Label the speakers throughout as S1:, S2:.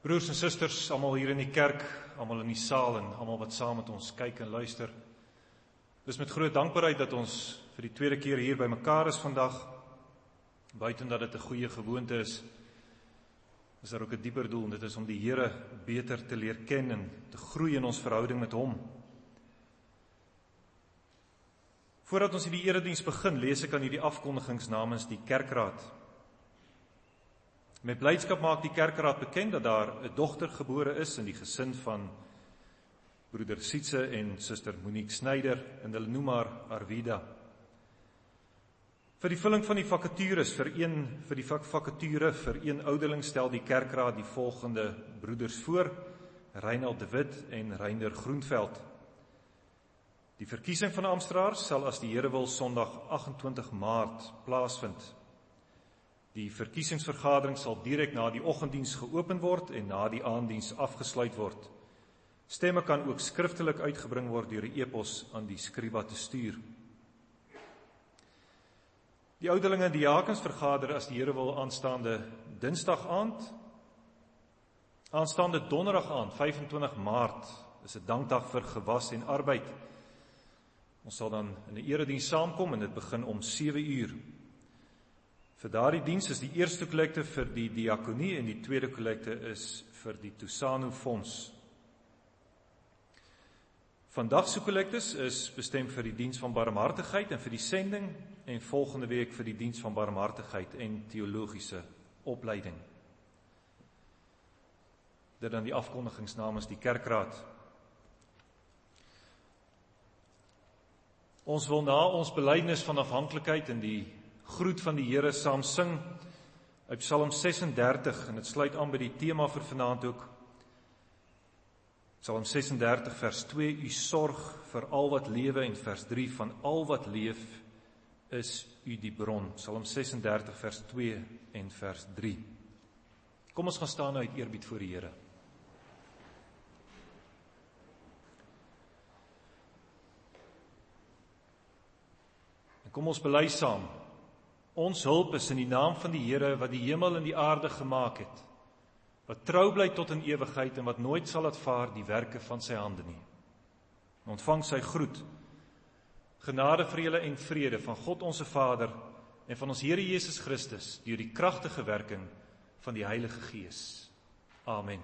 S1: Broers en susters, almal hier in die kerk, almal in die saal en almal wat saam met ons kyk en luister. Dis met groot dankbaarheid dat ons vir die tweede keer hier by mekaar is vandag. Buiten dat dit 'n goeie gewoonte is daar ook 'n dieper doel, en dit is om die Here beter te leer ken en te groei in ons verhouding met hom. Voordat ons hierdie erediens begin, lees ek aan hierdie afkondigings namens die kerkraad. Met blydskap maak die kerkraad bekend dat daar 'n dogter gebore is in die gesin van broeder Sietse en suster Monique Snyder, en hulle noem haar Arvida. Vir die vulling van die vakatures vir een ouderling stel die kerkraad die volgende broeders voor: Reinald de Wit en Reinder Groenveld. Die verkiesing van amptenaars sal as die Here wil Sondag 28 Maart plaasvind. Die verkiesingsvergadering sal direk na die oggenddiens geopen word en na die aanddiens afgesluit word. Stemme kan ook skriftelik uitgebring word deur 'n e-pos aan die skriba te stuur. Die ouderlinge en diakens vergader as die Here wil aanstaande Dinsdag aand. Aanstaande Donderdag aand, 25 Maart, is 'n dankdag vir gewas en arbeid. Ons sal dan in 'n erediens saamkom en dit begin om 7 uur. Vir daardie diens is die eerste kollekte vir die diakonie en die tweede kollekte is vir die Tusano Fonds. Vandag se kollektes is bestem vir die diens van barmhartigheid en vir die sending, en volgende week vir die diens van barmhartigheid en teologiese opleiding. Dit dan die afkondigings namens die kerkraad. Ons wil na ons belydenis van afhanklikheid en die groet van die Here saam sing uit Psalm 36, en dit sluit aan by die tema vir vanaand ook. Psalm 36 vers 2, U sorg vir al wat lewe, en vers 3, van al wat leef is U die bron. Psalm 36 vers 2 en vers 3. Kom ons gaan staan nou uit eerbied voor die Here. En kom ons bely saam. Ons hulp is in die naam van die Here wat die hemel en die aarde gemaak het, wat trou bly tot in ewigheid en wat nooit sal laat vaar die werke van sy hande nie. Ontvang sy groet. Genade vir julle en vrede van God onse Vader en van ons Here Jesus Christus deur die kragtige werking van die Heilige Gees. Amen.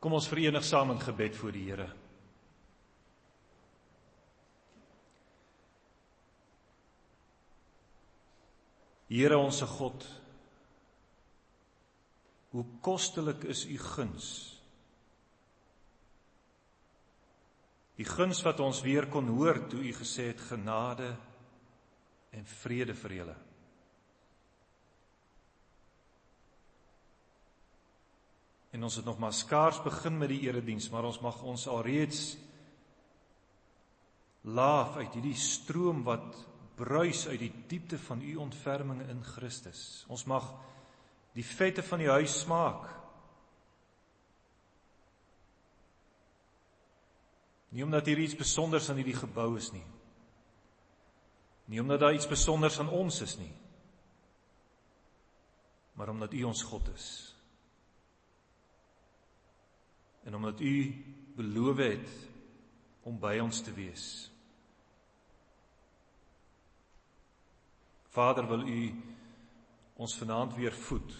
S1: Kom ons verenig saam in gebed voor die Here. Here onse God, hoe kostelik is u guns. Die guns wat ons weer kon hoor toe u gesê het, genade en vrede vir julle. En ons het nog maar skaars begin met die erediens, maar ons mag ons alreeds laaf uit hierdie stroom wat bruis uit die diepte van u ontferming in Christus. Ons mag die vette van die huis smaak. Nie omdat hier iets besonders aan hierdie gebou is nie. Nie omdat daar iets besonders aan ons is nie. Maar omdat u ons God is. En omdat u beloof het om by ons te wees. Vader, wil u ons vanaand weer voed.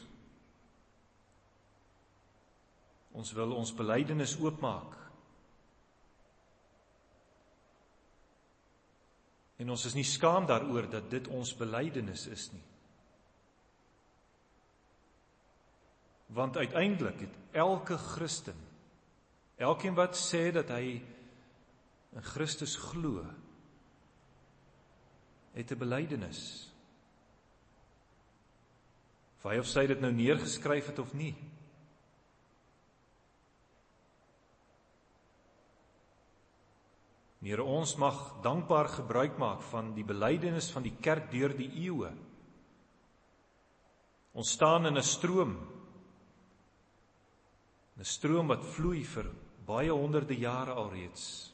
S1: Ons wil ons belydenis oopmaak. En ons is nie skaam daaroor dat dit ons belydenis is nie. Want uiteindelik het elke Christen, elkeen wat sê dat hy in Christus glo, het 'n belydenis. Of hy of sy dit nou neergeskryf het of nie. Here, ons mag dankbaar gebruik maak van die belydenis van die kerk deur die eeue. Ons staan in 'n stroom wat vloei vir baie honderde jare alreeds.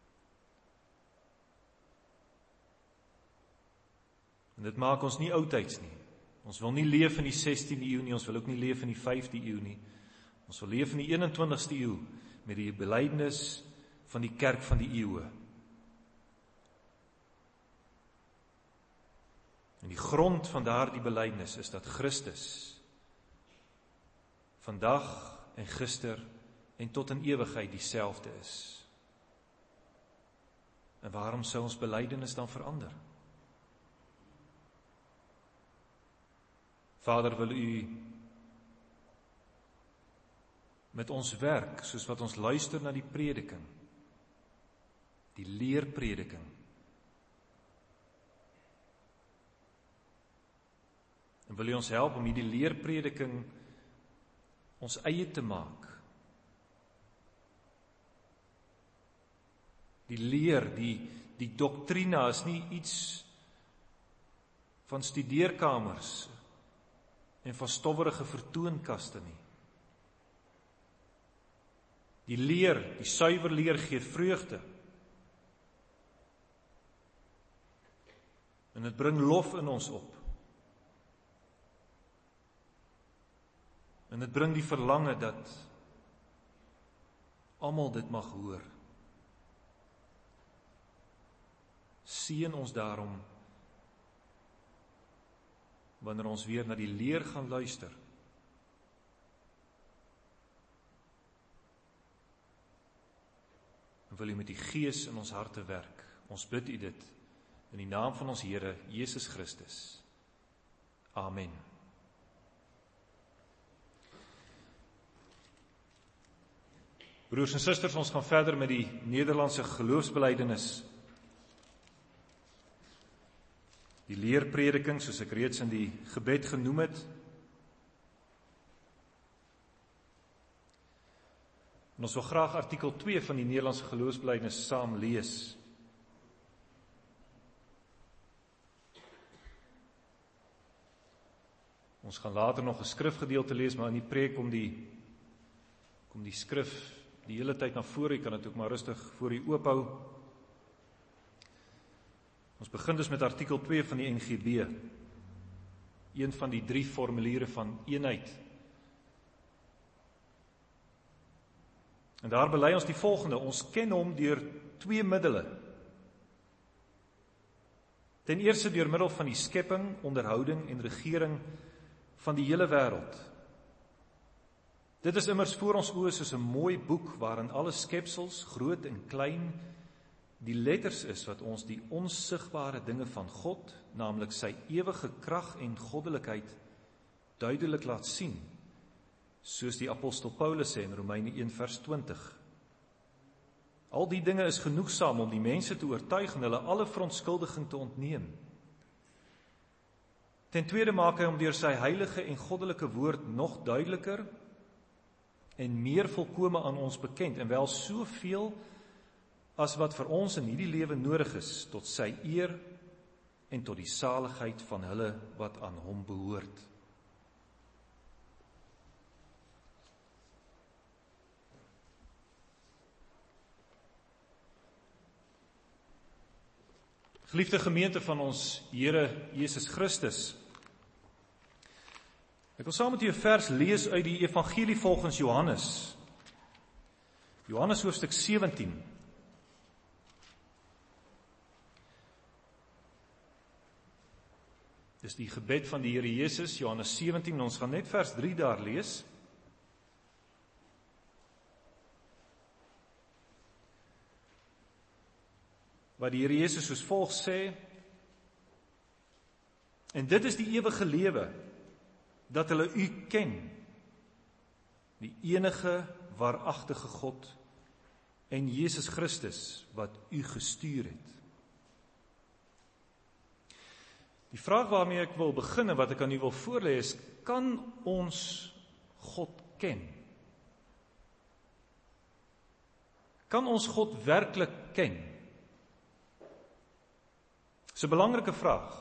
S1: En dit maak ons nie oudtyds nie. Ons wil nie leef in die 16de eeu nie, ons wil ook nie leef in die 5de eeu nie. Ons wil leef in die 21ste eeu met die belydenis van die kerk van die eeue. En die grond van daardie belydenis is dat Christus vandag en gister en tot in ewigheid dieselfde is. En waarom sou ons belydenis dan verander? Vader, wil u met ons werk, soos wat ons luister na die prediking, die leerprediking, en wil u ons help om hierdie leerprediking ons eie te maak. Die leer, die doktrina is nie iets van studeerkamers en van stowwerige vertoonkaste nie. Die leer, die suiwer leer gee vreugde. En dit bring lof in ons op. En dit bring die verlange dat almal dit mag hoor. Seën ons daarom, wanneer ons weer na die leer gaan luister. En wil u met die Gees in ons harte werk. Ons bid u dit in die naam van ons Here Jesus Christus. Amen. Broers en susters, ons gaan verder met die Nederlandse geloofsbelydenis. Die leerprediking, soos ek reeds in die gebed genoem het. En ons wil graag artikel 2 van die Nederlandse geloofsbelydenis saam lees. Ons gaan later nog 'n skrifgedeelte lees, maar in die preek kom die skrif die hele tyd na vore. Jy kan dit ook maar rustig voor u oophou. Ons begin dus met artikel 2 van die NGB. Een van die 3 formuliere van eenheid. En daar bely ons die volgende: ons ken hom deur 2 middele. Ten eerste deur middel van die skepping, onderhouding en regering van die hele wêreld. Dit is immers voor ons oë soos 'n mooi boek waarin alle skepsels, groot en klein, die letters is wat ons die onsigbare dinge van God, naamlik sy ewige krag en goddelikheid, duidelik laat sien, soos die apostel Paulus sê in Romeine 1 vers 20. Al die dinge is genoegsaam om die mense te oortuig en hulle alle verontskuldiging te ontneem. Ten tweede maak hy om deur sy heilige en goddelike woord nog duideliker en meer volkome aan ons bekend, en wel soveel as wat vir ons in hierdie lewe nodig is, tot sy eer en tot die saligheid van hulle wat aan hom behoort. Geliefde gemeente van ons Here Jesus Christus, ek wil saam met u 'n vers lees uit die Evangelie volgens Johannes. Johannes hoofstuk 17. Dis die gebed van die Here Jesus, Johannes 17, ons gaan net vers 3 daar lees. Waar die Here Jesus soos volg sê, en dit is die ewige lewe, dat hulle u ken, die enige waaragtige God, en Jesus Christus, wat u gestuur het. Die vraag waarmee ek wil begin, en wat ek aan u wil voorlê is, kan ons God ken? Kan ons God werklik ken? Dis 'n belangrike vraag.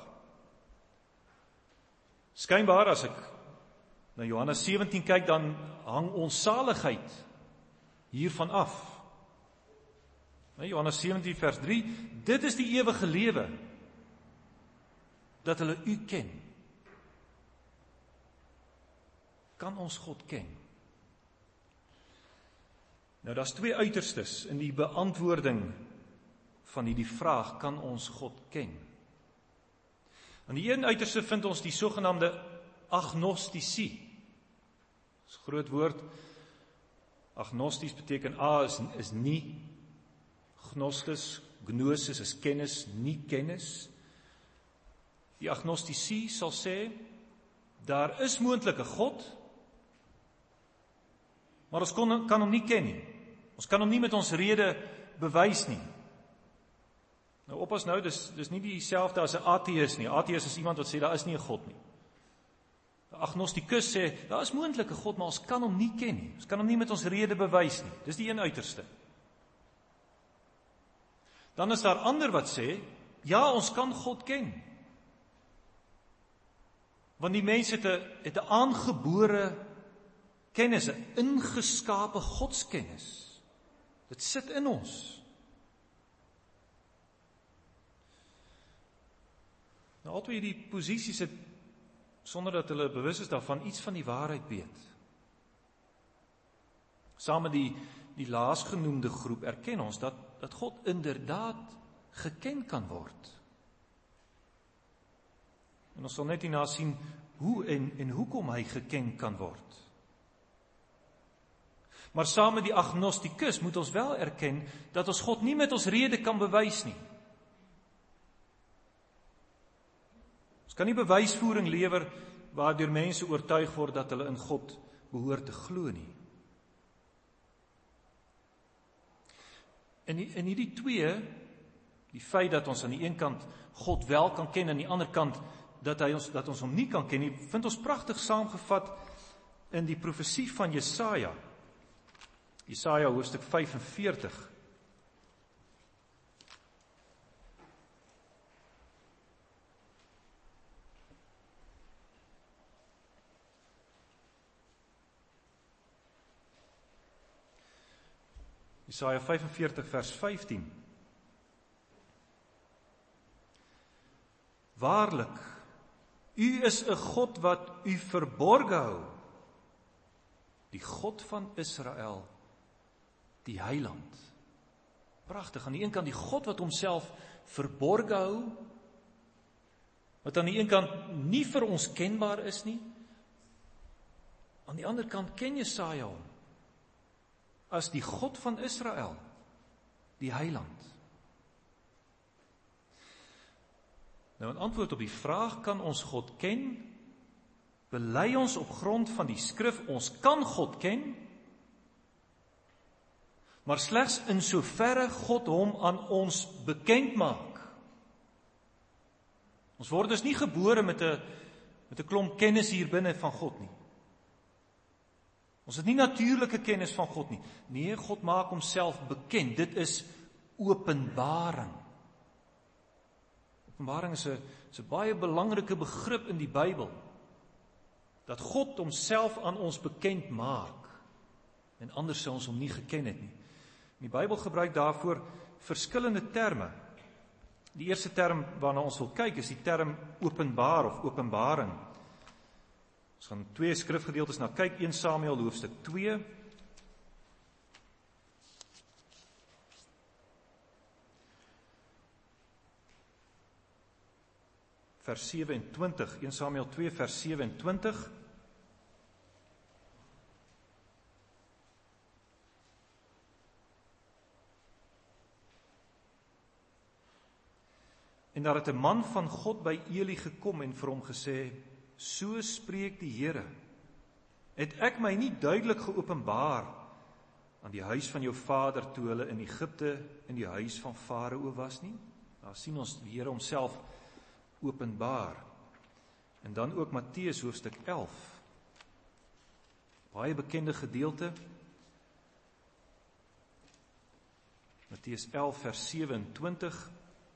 S1: Skynbaar as ek na Johannes 17 kyk, dan hang ons saligheid hiervan af. Johannes 17 vers 3, dit is die ewige lewe, dat hulle u ken. Kan ons God ken? Nou, daar's twee uiterstes in die beantwoording van hierdie vraag, kan ons God ken? Aan die een uiterste vind ons die sogenaamde agnostici. Dis 'n groot woord. Agnosties beteken is nie, gnostis, gnosis is kennis, nie kennis. Die agnostici sal sê, daar is moontlik 'n God, maar ons kan hom nie ken nie. Ons kan hom nie met ons rede bewys nie. Nou oppas nou, dis nie dieselfde as 'n ateïs nie. 'n Ateïs is iemand wat sê, daar is nie 'n God nie. 'n Agnostikus sê, daar is moontlik 'n God, maar ons kan hom nie ken nie. Ons kan hom nie met ons rede bewys nie. Dis die een uiterste. Dan is daar ander wat sê, ja, ons kan God ken. Want die mens het 'n aangebore kennis, 'n ingeskape godskennis. Dit sit in ons. Nou, altyd hierdie posisies het, sonder dat hulle bewus is daarvan, iets van die waarheid weet. Saam met die laasgenoemde groep erken ons dat God inderdaad geken kan word. En ons sal net hierna sien hoe en hoekom hy geken kan word. Maar saam met die agnostikus moet ons wel erken dat ons God nie met ons rede kan bewys nie. Ons kan nie bewysvoering lewer waardeur mense oortuig word dat hulle in God behoort te glo nie. En hierdie twee, die feit dat ons aan die een kant God wel kan ken, en aan die ander kant dat ons hom nie kan ken nie, vind ons pragtig saamgevat in die profesie van Jesaja. Jesaja hoofstuk 45. Jesaja 45 vers 15. Waarlik, u is 'n God wat u verborge hou, die God van Israel, die Heiland. Pragtig, aan die een kant die God wat homself verborge hou, wat aan die een kant nie vir ons kenbaar is nie, Aan die ander kant ken Jesaja hom as die God van Israel, die Heiland. Nou in antwoord op die vraag, kan ons God ken? Bely ons op grond van die skrif, ons kan God ken, maar slegs in soverre God hom aan ons bekend maak. Ons word dus nie gebore met 'n klomp kennis hier binne van God nie. Ons het nie natuurlike kennis van God nie. Nee, God maak homself bekend. Dit is openbaring. Openbaring is 'n baie belangrike begrip in die Bybel. Dat God homself aan ons bekend maak. En anders sou ons hom nie geken het nie. Die Bybel gebruik daarvoor verskillende terme. Die eerste term waarna ons wil kyk is die term openbaar of openbaring. Ons gaan 2 skrifgedeeltes na kyk, 1 Samuel hoofstuk 2. Vers 27, 1 Samuel 2 vers 27. En daar het 'n man van God by Eli gekom en vir hom gesê, so spreek die Here, het ek my nie duidelik geopenbaar aan die huis van jou vader toe hulle in Egipte in die huis van Farao was nie? Daar sien ons die Here homself openbaar. En dan ook Matteus hoofstuk 11. Baie bekende gedeelte. Matteus 11 vers 27.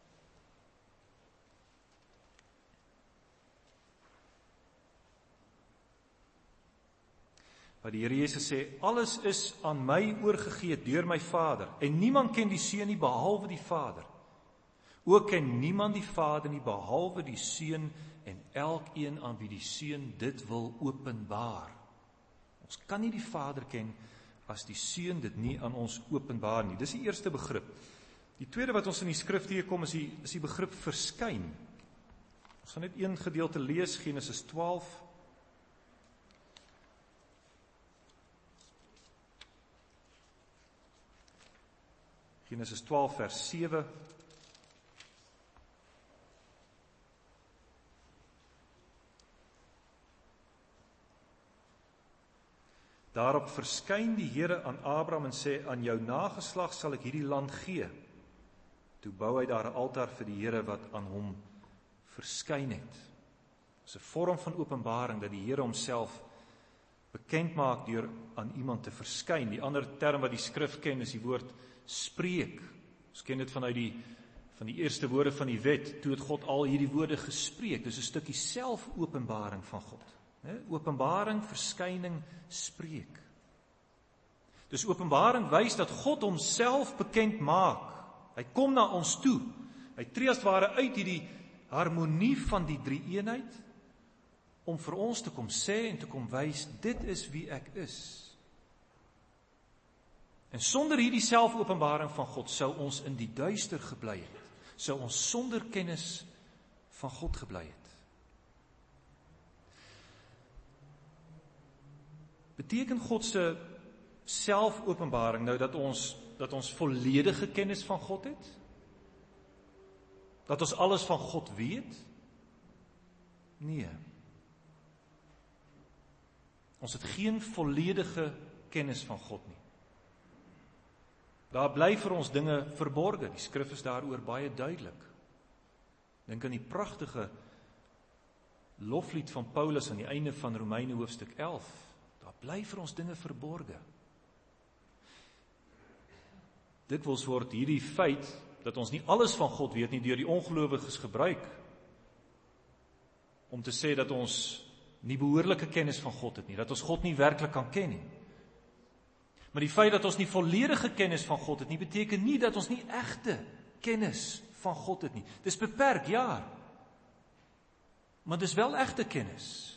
S1: Waar die Here Jesus sê, alles is aan my oorgegee deur my Vader, en niemand ken die Seun nie behalwe die Vader. Ook ken niemand die Vader nie behalwe die Seun en elkeen aan wie die Seun dit wil openbaar. Ons kan nie die Vader ken as die Seun dit nie aan ons openbaar nie. Dis die eerste begrip. Die tweede wat ons in die skrif teekom is die begrip verskyn. Ons gaan net een gedeelte lees, Genesis 12. Genesis 12 vers 7. Daarop verskyn die Here aan Abraham en sê, aan jou nageslag sal ek hierdie land gee. Toe bou hy daar 'n altaar vir die Here wat aan hom verskyn het. Dit is 'n vorm van openbaring dat die Here homself bekend maak deur aan iemand te verskyn. Die ander term wat die skrif ken is die woord spreek. Ons ken dit vanuit van die eerste woorde van die wet. Toe het God al hierdie woorde gespreek. Dis 'n stukkie selfopenbaring van God. Openbaring, verskyning, spreek. Dus openbaring wys dat God homself bekend maak. Hy kom na ons toe. Hy tree as ware uit hierdie harmonie van die drie-eenheid om vir ons te kom sê en te kom wys, dit is wie ek is. En sonder hierdie selfopenbaring van God sou ons in die duister gebly het. Sou ons sonder kennis van God gebly het. Beteken God se selfopenbaring nou dat ons volledige kennis van God het? Dat ons alles van God weet? Nee. Ons het geen volledige kennis van God nie. Daar bly vir ons dinge verborge. Die skrif is daaroor baie duidelik. Dink aan die pragtige loflied van Paulus aan die einde van Romeine hoofstuk 11. Daar bly vir ons dinge verborge. Dikwels word hierdie feit dat ons nie alles van God weet nie deur die ongelowiges gebruik om te sê dat ons nie behoorlike kennis van God het nie, dat ons God nie werklik kan ken nie. Maar die feit dat ons nie volledige kennis van God het nie, beteken nie dat ons nie egte kennis van God het nie. Dis beperk, ja. Maar dis wel egte kennis.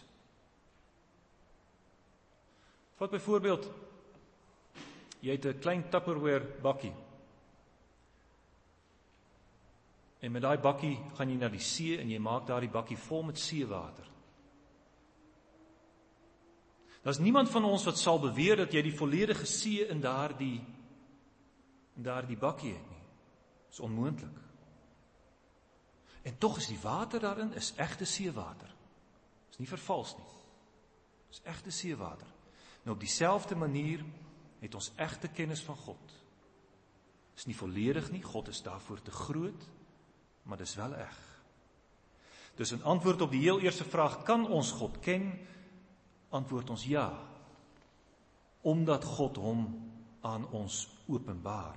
S1: Vat byvoorbeeld, jy het 'n klein Tupperware bakkie. En met daai bakkie gaan jy na die see en jy maak daardie bakkie vol met seewater. Daar's niemand van ons wat sal beweer dat jy die volledige see in daardie bakkie het nie. Dit is onmoontlik. En tog is die water daarin is egte seewater. Is nie vervals nie. Is egte seewater. Nou op dieselfde manier het ons egte kennis van God. Is nie volledig nie, God is daarvoor te groot, maar dis wel eg. Dus in antwoord op die heel eerste vraag, kan ons God ken? Antwoord ons ja, omdat God hom aan ons openbaar.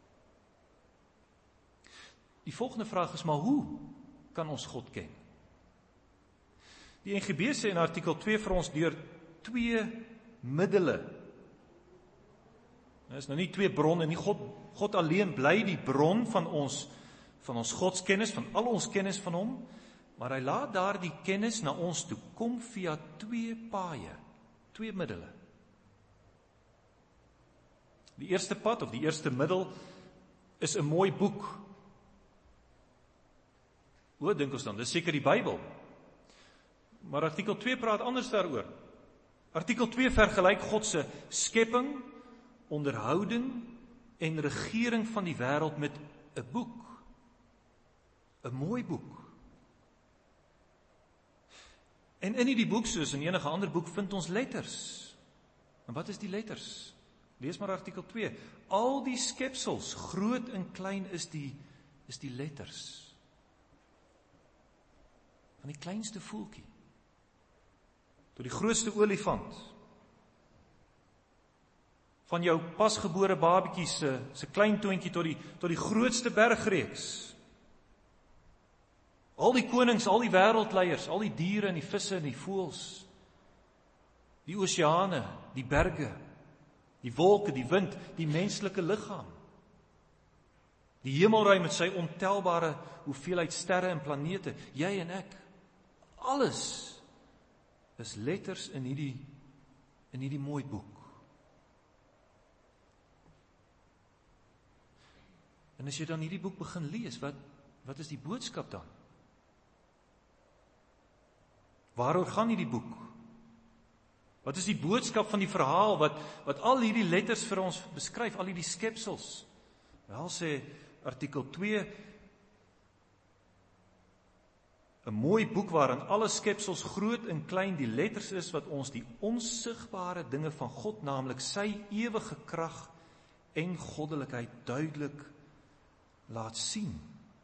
S1: Die volgende vraag is, maar hoe kan ons God ken? Die NGB sê in artikel 2 vir ons deur 2 middele. Dit is nou nie 2 bronne nie, God alleen bly die bron van ons godskennis, van al ons kennis van hom, maar hy laat daardie kennis na ons toe kom via 2 paaie, 2 middele. Die eerste pad of die eerste middel is 'n mooi boek. Hoe dink ons dan? Dis seker die Bybel. Maar artikel 2 praat anders daaroor. Artikel 2 vergelyk God se skepping, onderhouding en regering van die wêreld met 'n boek. 'n Mooi boek. En in die boek, soos in enige ander boek, vind ons letters. En wat is die letters? Lees maar artikel 2. Al die skepsels, groot en klein, is die letters. Van die kleinste voeltjie tot die grootste olifant. Van jou pasgebore babietjie se klein toontjie tot die grootste bergreeks. Al die konings, al die wêreldleiers, al die diere en die visse en die voëls, die oseane, die berge, die wolke, die wind, die menslike liggaam, die hemelruim met sy ontelbare hoeveelheid sterre en planete, jy en ek, alles is letters in hierdie mooi boek. En as jy dan hierdie boek begin lees, wat is die boodskap dan? Waaroor gaan hierdie boek? Wat is die boodskap van die verhaal wat al hierdie letters vir ons beskryf, al hierdie skepsels? Wel sê artikel 2, 'n mooi boek waarin alle skepsels groot en klein die letters is wat ons die onsigbare dinge van God, naamlik sy ewige krag en goddelikheid duidelik laat sien.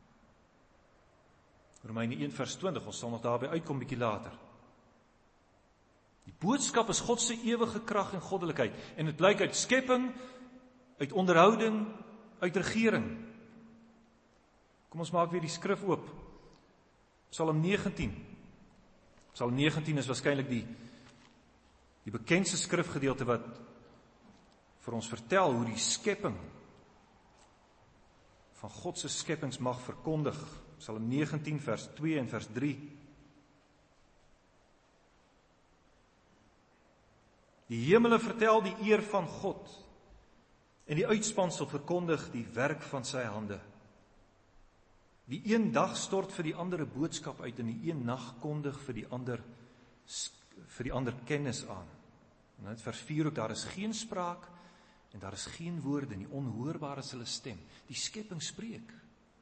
S1: Romeine 1 vers 20, ons sal nog daarby uitkom bietjie later. Die boodskap is God se ewige krag en goddelikheid, en dit blyk uit skepping, uit onderhouding, uit regering. Kom ons maak weer die skrif oop. Psalm 19. Psalm 19 is waarskynlik die bekendste skrifgedeelte wat vir ons vertel hoe die skepping van God se skepingsmag verkondig. Psalm 19 vers 2 en vers 3. Die hemele vertel die eer van God, en die uitspansel verkondig die werk van sy hande. Die een dag stort vir die ander 'n boodskap uit, en die een nag kondig vir die ander kennis aan. En in vers 4 ook, daar is geen spraak en daar is geen woorde nie, onhoorbaar is hulle stem. Die skepping spreek.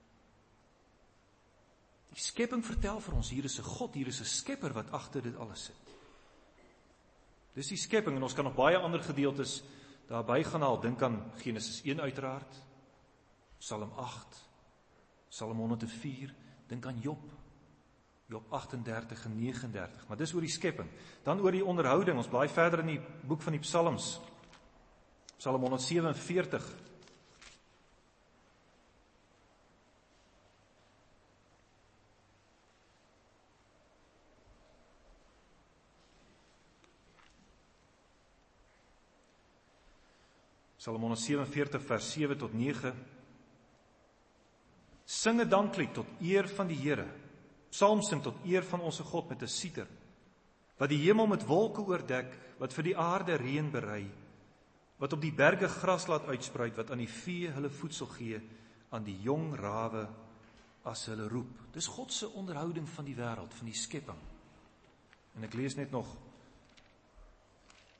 S1: Die skepping vertel vir ons, hier is 'n God, hier is 'n skepper wat agter dit alles sit. Dis die skepping, en ons kan nog baie ander gedeeltes daarby gaan haal. Dink aan Genesis 1 uiteraard, Psalm 8, Psalm 104, dink aan Job 38 en 39, maar dis oor die skepping. Dan oor die onderhouding, ons blaai verder in die boek van die Psalms, Psalm 147. Psalm 147 vers 7 tot 9. Sing 'n danklied tot eer van die Here. Psalm sing tot eer van ons God met 'n siter, wat die hemel met wolke oordek, wat vir die aarde reën berei, wat op die berge gras laat uitspruit, wat aan die vee hulle voedsel gee, aan die jong rawe as hulle roep. Dis God se onderhouding van die wêreld, van die skepping. En ek lees net nog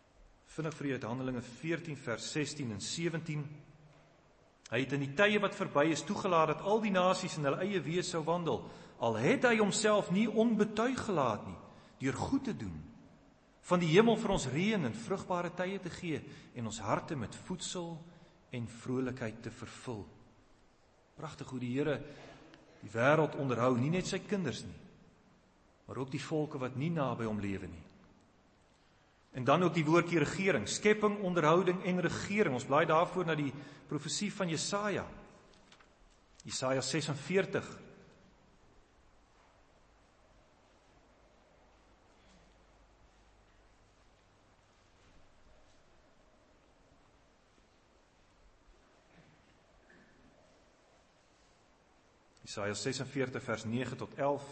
S1: Vinnig vir u uit Handelinge 14 vers 16 en 17. Hy het in die tye wat verby is toegelaat dat al die nasies in hulle eie wees sou wandel, al het hy homself nie onbetuig gelaat nie, deur goed te doen, van die hemel vir ons reën en vrugbare tye te gee, en ons harte met voedsel en vrolikheid te vervul. Pragtig hoe die Here die wêreld onderhou, nie net sy kinders nie, maar ook die volke wat nie naby hom lewe nie. En dan ook die woordjie regering, skepping, onderhouding en regering. Ons blaai daarvoor na die profesie van Jesaja. Jesaja 46. Jesaja 46 vers 9 tot 11.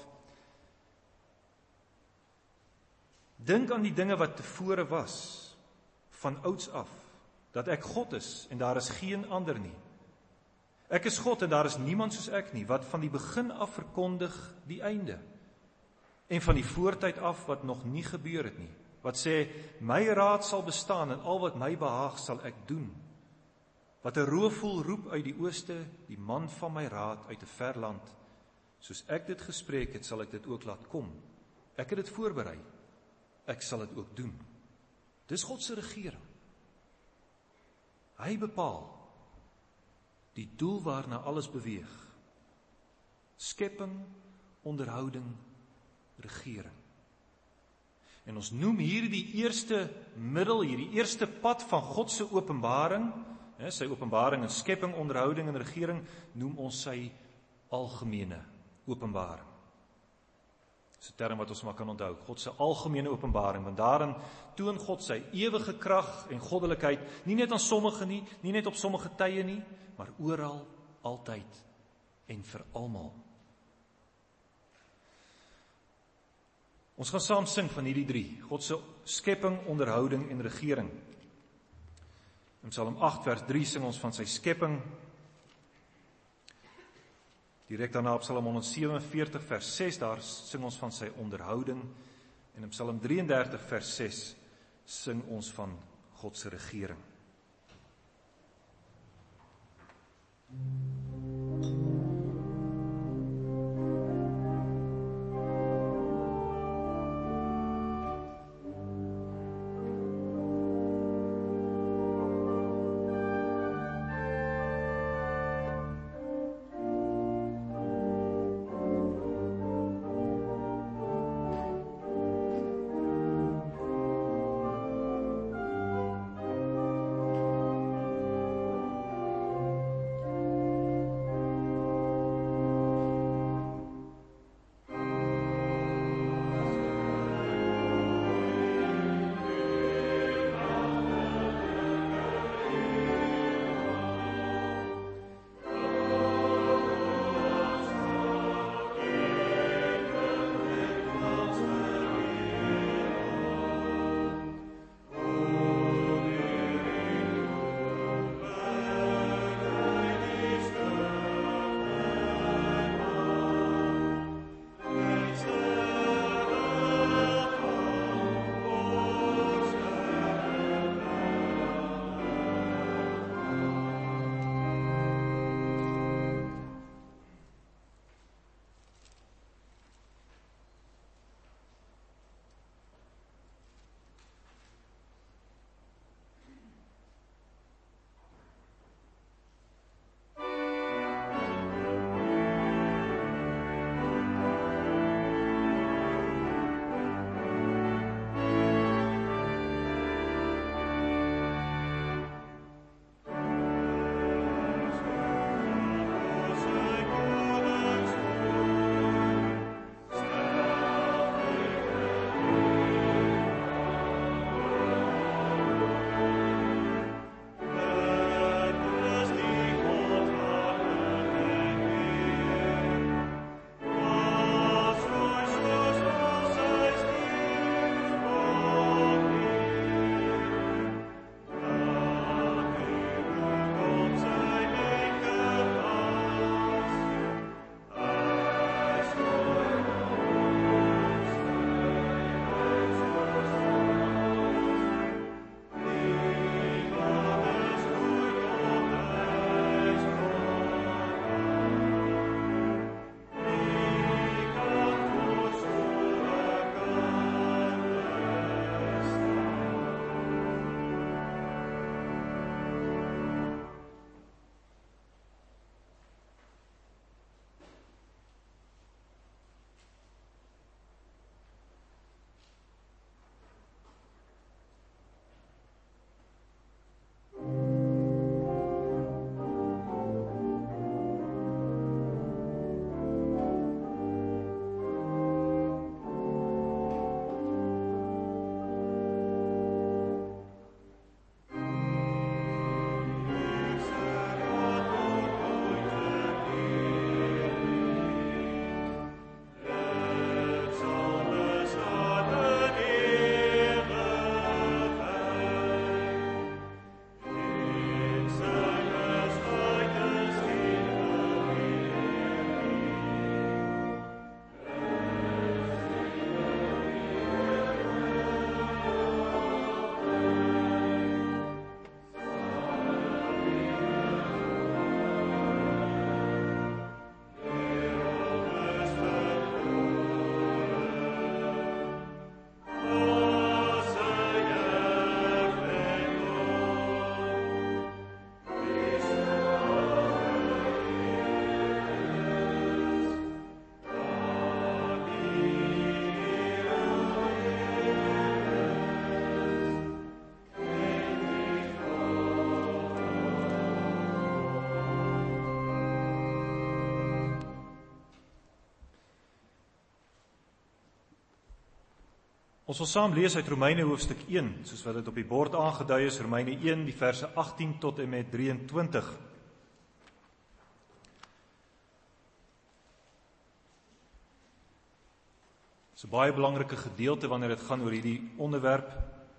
S1: Dink aan die dinge wat tevore was, van ouds af, dat ek God is en daar is geen ander nie. Ek is God en daar is niemand soos ek nie, wat van die begin af verkondig die einde, en van die voortyd af wat nog nie gebeur het nie, wat sê, my raad sal bestaan en al wat my behaag sal ek doen. Wat 'n roofvoël roep uit die ooste, die man van my raad uit 'n ver land. Soos ek dit gespreek het, sal ek dit ook laat kom. Ek het dit voorberei. Ek sal dit ook doen. Dis God se regering. Hy bepaal die doel waarna alles beweeg. Skepping, onderhouding, regering. En ons noem hier die eerste middel, hierdie eerste pad van God se openbaring, sy openbaring in skepping, onderhouding en regering, noem ons sy algemene openbaring. Dis 'n term wat ons maar kan onthou, God se algemene openbaring, want daarin toon God sy ewige krag en goddelikheid, nie net aan sommige nie net op sommige tye nie, maar oral, altyd en vir almal. Ons gaan saam sing van hierdie drie, God se skepping, onderhouding en regering. In Psalm 8 vers 3 sing ons van sy skepping. Direk daarna op Psalm 147 vers 6, daar sing ons van sy onderhouding. En in Psalm 33 vers 6 sing ons van God se regering. Ons wil saam lees uit Romeine hoofstuk 1, soos wat dit op die bord aangedui is, Romeine 1, die verse 18 tot en met 23. Dit is 'n baie belangrike gedeelte wanneer dit gaan oor hierdie onderwerp.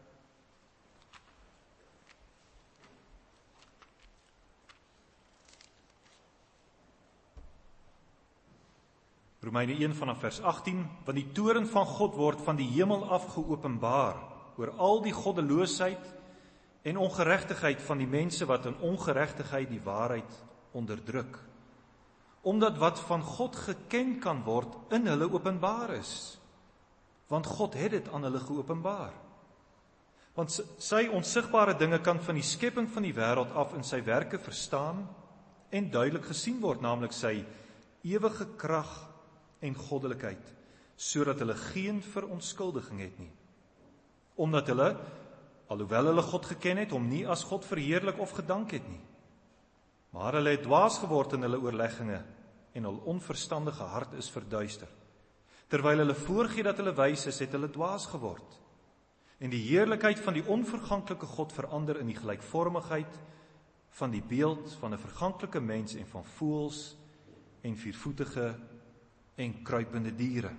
S1: Romeine 1 vanaf vers 18, want die toorn van God word van die hemel af geopenbaar oor al die goddeloosheid en ongeregtigheid van die mense wat in ongeregtigheid die waarheid onderdruk. Omdat wat van God geken kan word in hulle openbaar is, want God het dit aan hulle geopenbaar. Want sy onsigbare dinge kan van die skepping van die wêreld af in sy werke verstaan en duidelik gesien word, naamlik sy ewige krag en goddelikheid, sodat hulle geen verontskuldiging het nie. Omdat hulle, alhoewel hulle God geken het, hom nie as God verheerlik of gedank het nie. Maar hulle het dwaas geword in hulle oorlegginge en hul onverstandige hart is verduister. Terwyl hulle voorgee dat hulle wys is, het hulle dwaas geword. En die heerlikheid van die onverganklike God verander in die gelykvormigheid van die beeld van 'n verganklike mens en van voëls en viervoetige en kruipende diere.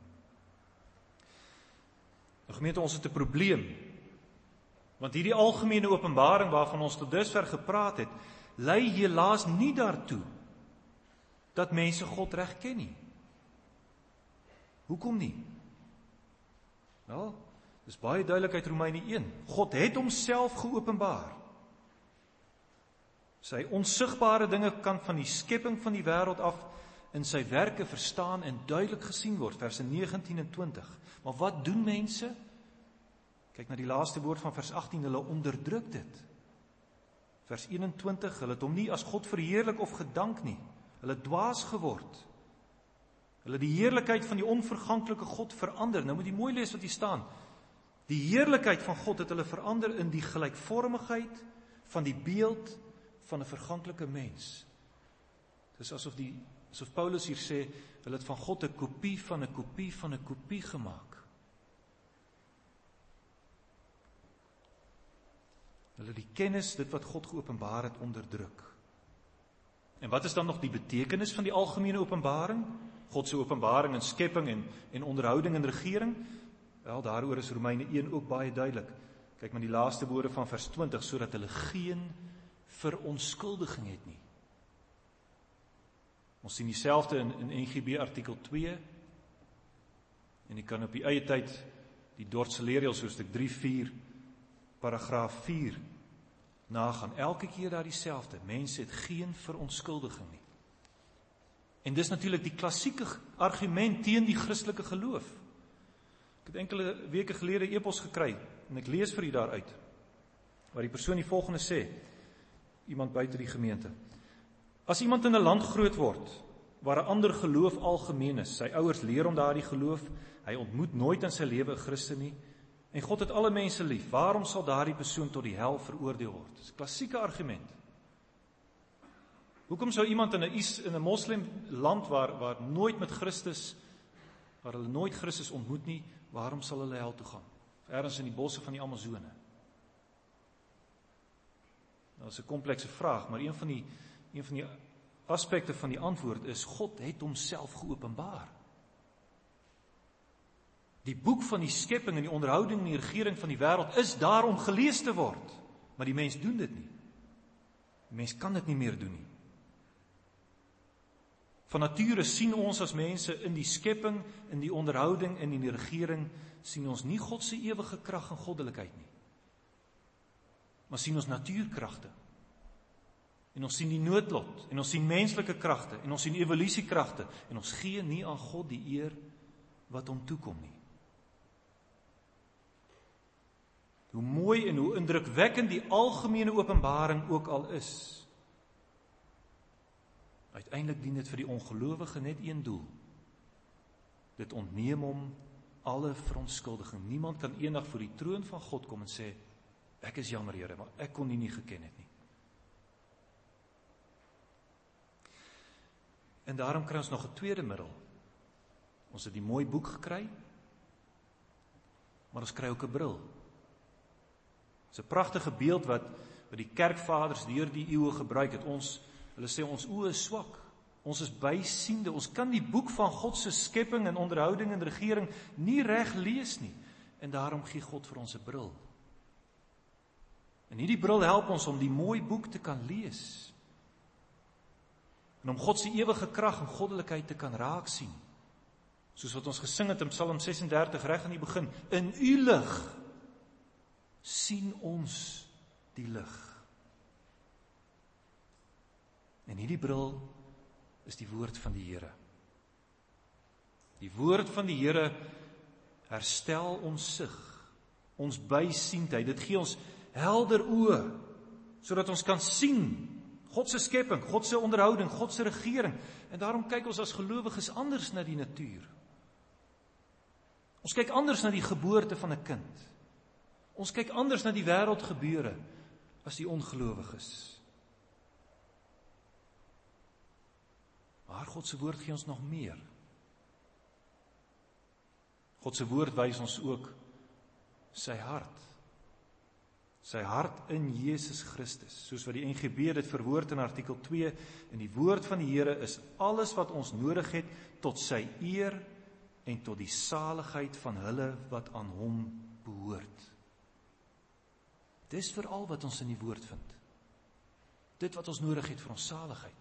S1: Nou gemeente, ons het 'n probleem, want hierdie algemene openbaring waarvan ons tot dusver gepraat het, lei helaas nie daartoe dat mense God reg ken nie. Hoekom nie? Wel, dis baie duidelik uit Romeine 1. God het homself geopenbaar. Sy onsigbare dinge kan van die skepping van die wêreld af in sy werke verstaan en duidelik gesien word, verse 19 en 20. Maar wat doen mense? Kyk na die laaste woord van vers 18, hulle onderdruk dit. Vers 21, hulle het hom nie as God verheerlik of gedank nie. Hulle het dwaas geword. Hulle die heerlikheid van die onverganklike God verander. Nou moet jy mooi lees wat hier staan. Die heerlikheid van God het hulle verander in die gelykvormigheid van die beeld van 'n verganklike mens. Dis asof Paulus hier sê, hulle het van God 'n kopie van 'n kopie van 'n kopie gemaak. Hulle die kennis, dit wat God geopenbaar het, onderdruk. En wat is dan nog die betekenis van die algemene openbaring? God se openbaring in skepping en onderhouding en regering? Wel, daaroor is Romeine 1 ook baie duidelik. Kyk maar die laaste woorde van vers 20, sodat hulle geen verontskuldiging het nie. Ons sien dieselfde in NGB artikel 2, en jy kan op die eie tyd die Dordtse leerreëls hoofstuk 3:4, paragraaf 4, nagaan. Elke keer daar dieselfde, mense het geen verontskuldiging nie. En dis natuurlik die klassieke argument teen die Christelike geloof. Ek het enkele weke gelede 'n e-pos gekry, en ek lees vir u daaruit, waar die persoon die volgende sê, iemand buite die gemeente. As iemand in 'n land groot word, waar 'n ander geloof algemeen is, sy ouers leer hom daardie geloof, hy ontmoet nooit in sy lewe 'n Christen nie, en God het alle mense lief, waarom sal daardie persoon tot die hel veroordeel word? Dis 'n klassieke argument. Hoekom sou iemand in 'n moslimland waar nooit met Christus, waar hulle nooit Christus ontmoet nie, waarom sal hulle hel toe gaan? Ergens in die bosse van die Amazone. Nou, is 'n komplekse vraag, maar een van die aspekte van die antwoord is, God het homself geopenbaar. Die boek van die skepping en die onderhouding en die regering van die wêreld is daar om gelees te word, maar die mens doen dit nie. Die mens kan dit nie meer doen nie. Van nature sien ons as mense in die skepping, in die onderhouding en in die regering, sien ons nie God se ewige krag en goddelikheid nie. Maar sien ons natuurkragte. En ons sien die noodlot, en ons sien menslike kragte, en ons sien evolusiekragte, en ons gee nie aan God die eer wat hom toekom nie. Hoe mooi en hoe indrukwekkend die algemene openbaring ook al is, uiteindelik dien dit vir die ongelowige net een doel. Dit ontneem hom alle verontskuldiging. Niemand kan eendag voor die troon van God kom en sê, ek is jammer Here, maar ek kon U nie geken het nie. En daarom kry ons nog 'n tweede middel. Ons het die mooi boek gekry, maar ons kry ook 'n bril. Dit is 'n pragtige beeld wat die kerkvaders deur die eeue gebruik het. Hulle sê ons oë is swak. Ons is bysiende. Ons kan die boek van God se skepping en onderhouding en regering nie reg lees nie. En daarom gee God vir ons 'n bril. En hierdie bril help ons om die mooi boek te kan lees. En om God se ewige krag en goddelikheid te kan raak sien. Soos wat ons gesing het in Psalm 36 reg aan die begin. In u lig sien ons die lig. En hierdie bril is die woord van die Here. Die woord van die Here herstel ons sig, ons bysiendheid. Dit gee ons helder oë, sodat ons kan sien God se skepping, God se onderhouding, God se regering. En daarom kyk ons as gelowiges anders na die natuur. Ons kyk anders na die geboorte van 'n kind. Ons kyk anders na die wêreldgebeure as die ongelowiges. Maar God se woord gee ons nog meer. God se woord wys ons ook sy hart. Sy hart in Jesus Christus, soos wat die NGB dit verwoord in artikel 2, en die woord van die Here is alles wat ons nodig het tot sy eer en tot die saligheid van hulle wat aan hom behoort. Dis veral wat ons in die woord vind. Dit wat ons nodig het vir ons saligheid.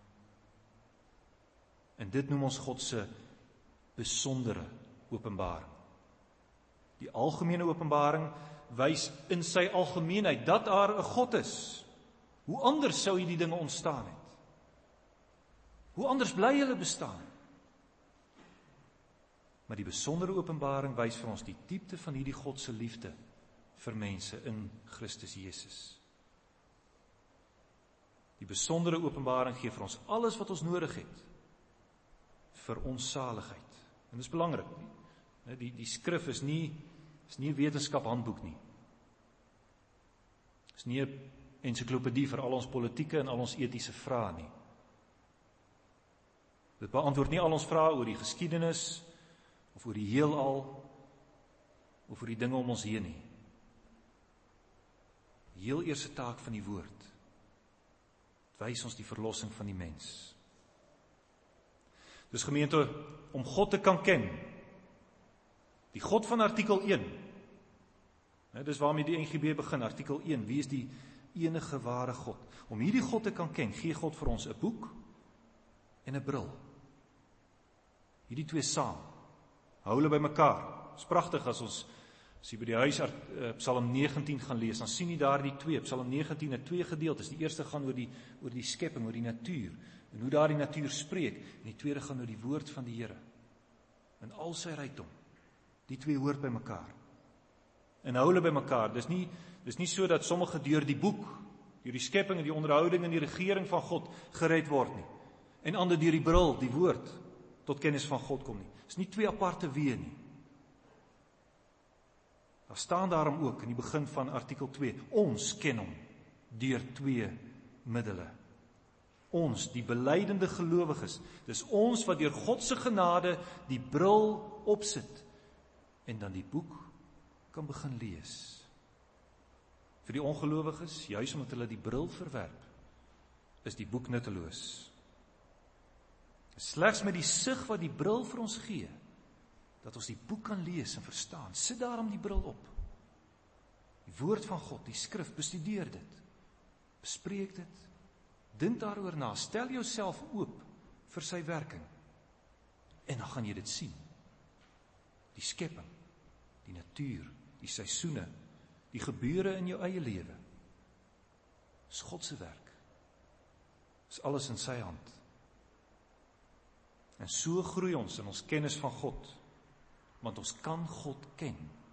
S1: En dit noem ons God se besondere openbaring. Die algemene openbaring wys in sy algemeenheid dat daar 'n God is. Hoe anders sou hierdie dinge ontstaan het? Hoe anders bly hulle bestaan? Maar die besondere openbaring wys vir ons die diepte van hierdie God se liefde vir mense in Christus Jesus. Die besondere openbaring gee vir ons alles wat ons nodig het vir ons saligheid. En dit is belangrik. Die skrif is nie 'n wetenskaphandboek nie. Is nie 'n ensiklopedie vir al ons politieke en al ons etiese vrae nie. Dit beantwoord nie al ons vrae oor die geskiedenis of oor die heelal of oor die dinge om ons heen nie. Die heel eerste taak van die woord wys ons die verlossing van die mens. Dus gemeente, om God te kan ken, die God van artikel 1, dis waarmee die NGB begin, artikel 1, wie is die enige ware God? Om hierdie God te kan ken, gee God vir ons 'n boek en 'n bril. Hierdie twee saam, hou hulle by mekaar. Dit is pragtig as jy by die huis Psalm 19 gaan lees, dan sien jy daar die twee, Psalm 19 het twee gedeeltes. Die eerste gaan oor die skepping, oor die natuur, en hoe daar die natuur spreek, en die tweede gaan oor die woord van die Here, en al sy rykdom. Die twee hoort by mekaar, en hou hulle by mekaar. Dis nie so dat sommige deur die boek, deur die skepping en die onderhouding en die regering van God gered word nie, en ander deur die bril, die woord, tot kennis van God kom nie. Dis nie twee aparte weë nie. Daar staan daarom ook in die begin van artikel 2, ons ken hom deur twee middele. Ons, die belydenende gelowiges, dis ons wat deur God se genade die bril opsit en dan die boek kan begin lees. Vir die ongelowiges, juis omdat hulle die bril verwerp, is die boek nutteloos. Slegs met die sig wat die bril vir ons gee, dat ons die boek kan lees en verstaan. Sit daarom die bril op. Die woord van God, die skrif, bestudeer dit. Bespreek dit. Dink daaroor na. Stel jouself oop vir sy werking. En dan gaan jy dit sien. Die skepping, die natuur, die seisoene, die gebeure in jou eie lewe. Dis God se werk. Dis alles in sy hand. En so groei ons in ons kennis van God, want ons kan God ken.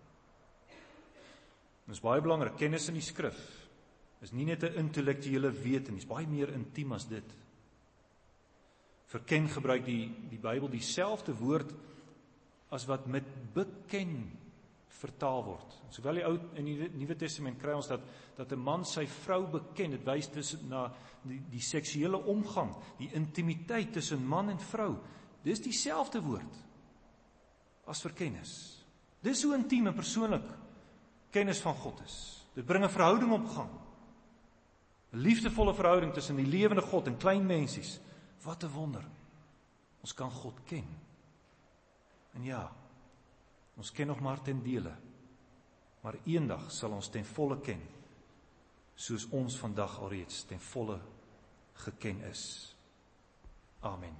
S1: En dit is baie belangrik, kennis in die skrif is nie net 'n intellektuele wete nie, is baie meer intiem as dit. Vir ken gebruik die Bybel dieselfde woord as wat met beken vertaal word. Sowel in die Nuwe Testament kry ons dat 'n man sy vrou beken, dit wys tussen na die seksuele omgang, die intimiteit tussen man en vrou. Dis dieselfde woord as vir kennis. Dis hoe intiem en persoonlik kennis van God is. Dit bring 'n verhouding op gang. 'n Liefdevolle verhouding tussen die lewende God en klein mensies. Wat 'n wonder. Ons kan God ken. En ja, ons ken nog maar ten dele. Maar eendag sal ons ten volle ken, soos ons vandag alreeds ten volle geken is. Amen.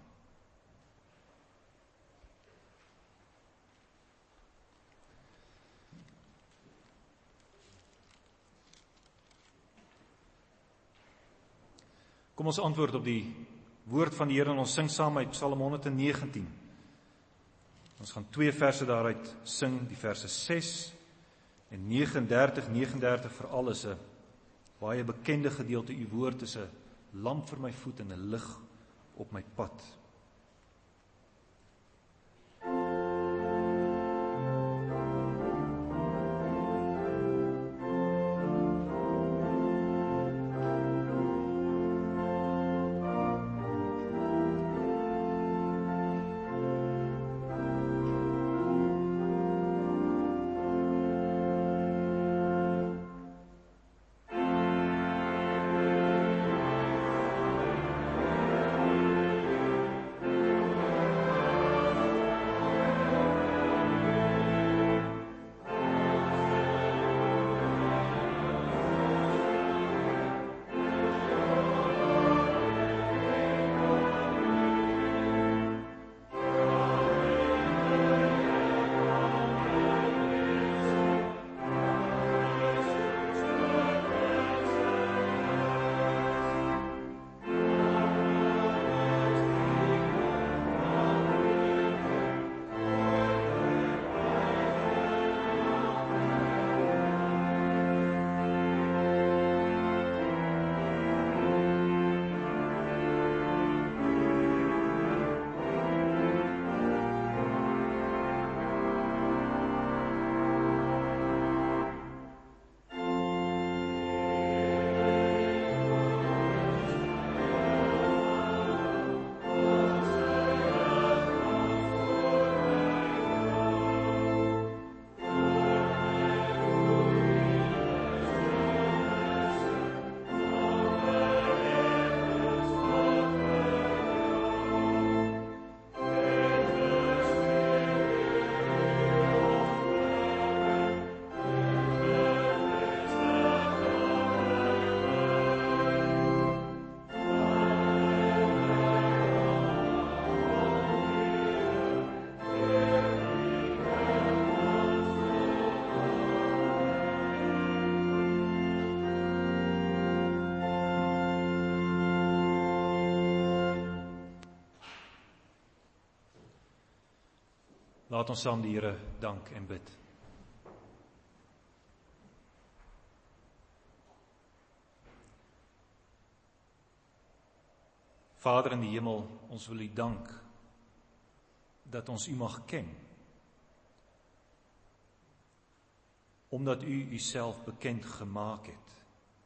S1: Kom ons antwoord op die woord van die Here en ons sing saam uit Psalm 119. Ons gaan 2 verse daaruit sing, die verse 6 en 39 veral is 'n baie bekende gedeelte. U woord is 'n lamp vir my voet en 'n lig op my pad. Laat ons saam die Here dank en bid. Vader in die hemel, ons wil U dank dat ons U mag ken. Omdat U Uself bekend gemaak het.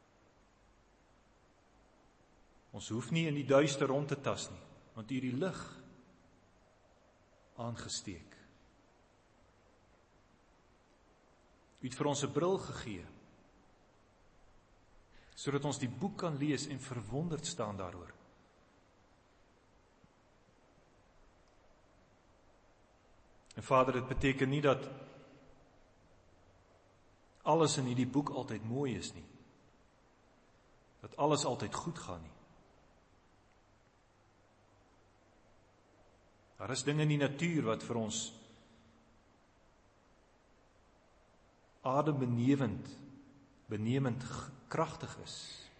S1: Ons hoef nie in die duister rond te tas nie, want U het die lig aangesteek. U het vir ons 'n bril gegee, sodat ons die boek kan lees en verwonderd staan daaroor. En Vader, dit beteken nie dat alles in hierdie boek altyd mooi is nie. Dat alles altyd goed gaan nie. Daar is dinge in die natuur wat vir ons adembenemend kragtig is.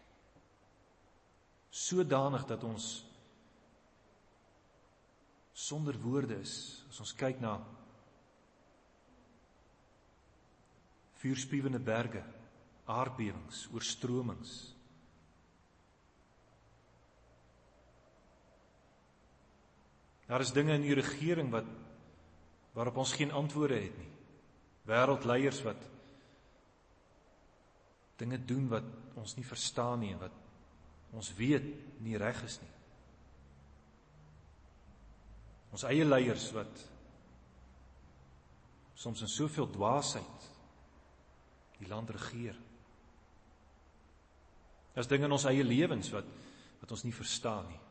S1: Sodanig dat ons sonder woorde is, as ons kyk na vuurspuwende berge, aardbewings, oorstromings. Daar is dinge in U regering waarop ons geen antwoorde het nie. Wêreldleiers wat dinge doen wat ons nie verstaan nie, wat ons weet nie reg is nie. Ons eie leiers wat soms in soveel dwaasheid die land regeer. As dinge in ons eie lewens wat ons nie verstaan nie.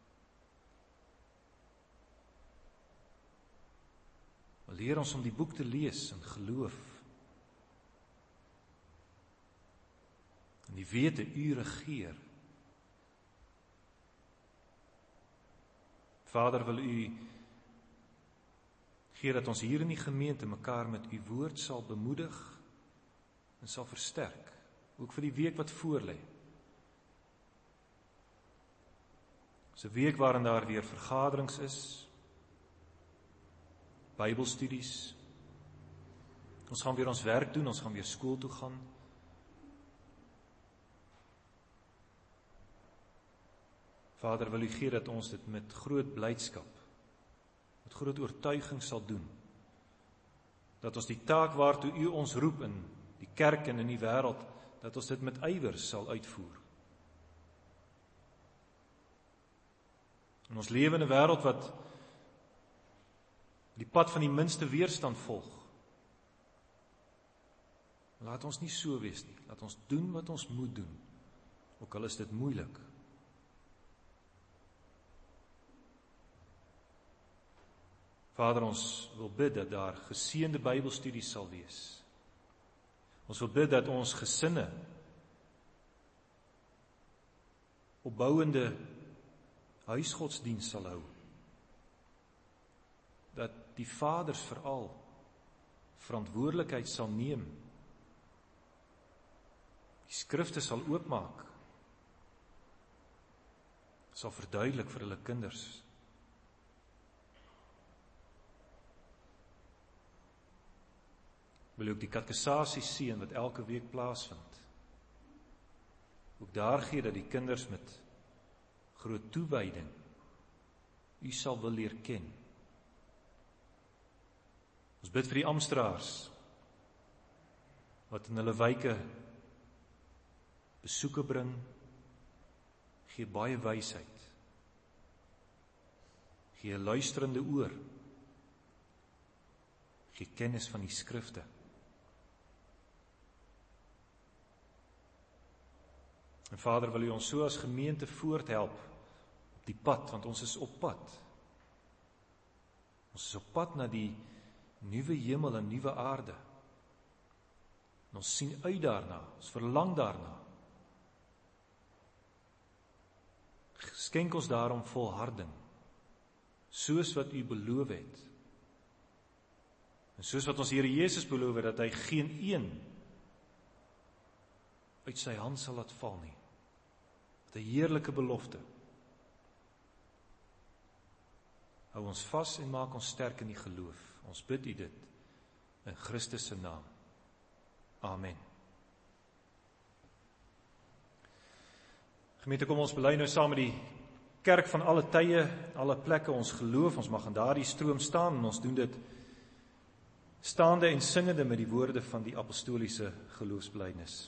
S1: Maar leer ons om die boek te lees in geloof. En die wete U regeer. Vader, wil U gee dat ons hier in die gemeente mekaar met U woord sal bemoedig en sal versterk, ook vir die week wat voorlê. Dis 'n week waarin daar weer vergaderings is, Bybelstudies. Ons gaan weer ons werk doen, ons gaan weer skool toe gaan. Vader, wil U gee dat ons dit met groot blydskap, met groot oortuiging sal doen. Dat ons die taak waartoe U ons roep in die kerk en in die wêreld, dat ons dit met ywer sal uitvoer. En ons lewe in 'n wêreld wat die pad van die minste weerstand volg. Laat ons nie so wees nie. Laat ons doen wat ons moet doen, ook al is dit moeilik. Vader, ons wil bid dat daar geseënde Bybelstudies sal wees. Ons wil bid dat ons gesinne opbouende huisgodsdienst sal hou. Dat die vaders veral verantwoordelikheid sal neem. Die skrifte sal oopmaak. Sal verduidelik vir hulle kinders. Wil ook die katekisasie seën wat elke week plaasvind. Ook daar gee dat die kinders met groot toewyding U sal wil leer ken. Ons bid vir die Amstraers wat in hulle wyke besoeke bring, gee baie wysheid, gee 'n luisterende oor, gee kennis van die skrifte. En Vader, wil U ons so as gemeente voorthelp op die pad, want ons is op pad. Ons is op pad na die nuwe hemel en nuwe aarde. En ons sien uit daarna, ons verlang daarna. Skenk ons daarom volharding, soos wat U beloof het. En soos wat ons Here Jesus beloof het, dat hy geen een uit sy hand sal laat val nie. Wat 'n heerlike belofte. Hou ons vas en maak ons sterk in die geloof. Ons bid U dit in Christus se naam. Amen. Gemeente, kom ons bely nou saam met die kerk van alle tye, alle plekke, ons geloof. Ons mag in daardie stroom staan en ons doen dit staande en singende met die woorde van die apostoliese geloofsbelijdenis.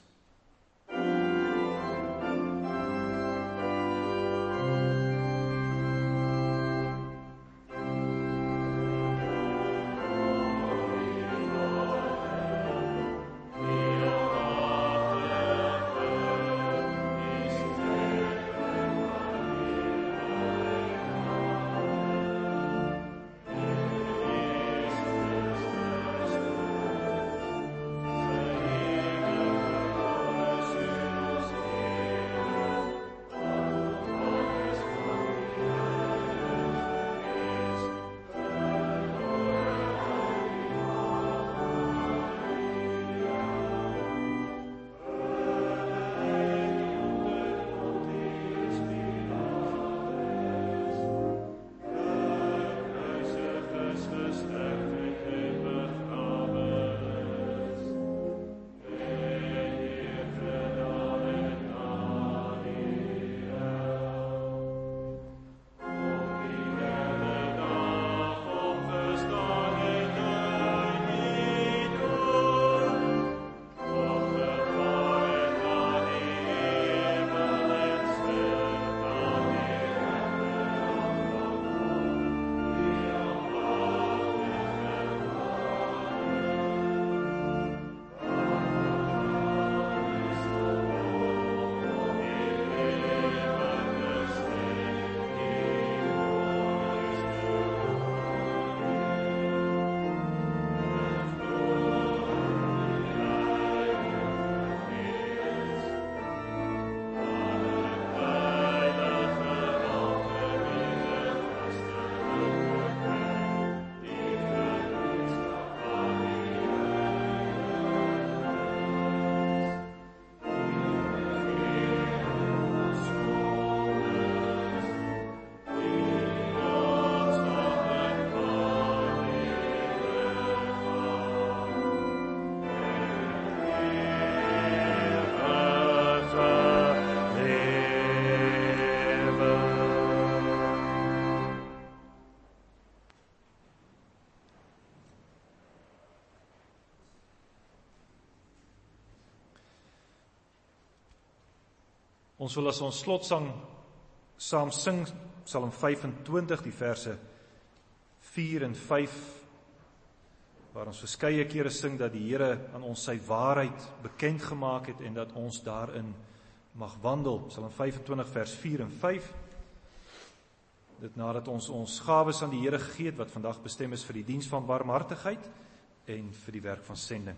S1: Ons wil as ons slotsang saam sing Psalm 25, die verse 4 en 5, waar ons verskeie kere sing dat die Here aan ons sy waarheid bekend gemaak het en dat ons daarin mag wandel. Psalm 25 vers 4 en 5. Dit nadat ons gawes aan die Here gegee het, wat vandag bestem is vir die diens van barmhartigheid en vir die werk van sending.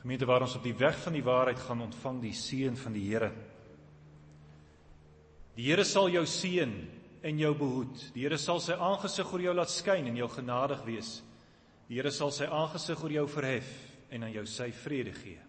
S1: Gemeente, waar ons op die weg van die waarheid gaan, ontvang die seën van die Here. Die Here sal jou seën en jou behoed. Die Here sal sy aangesig oor jou laat skyn en jou genadig wees. Die Here sal sy aangesig oor jou verhef en aan jou sy vrede gee.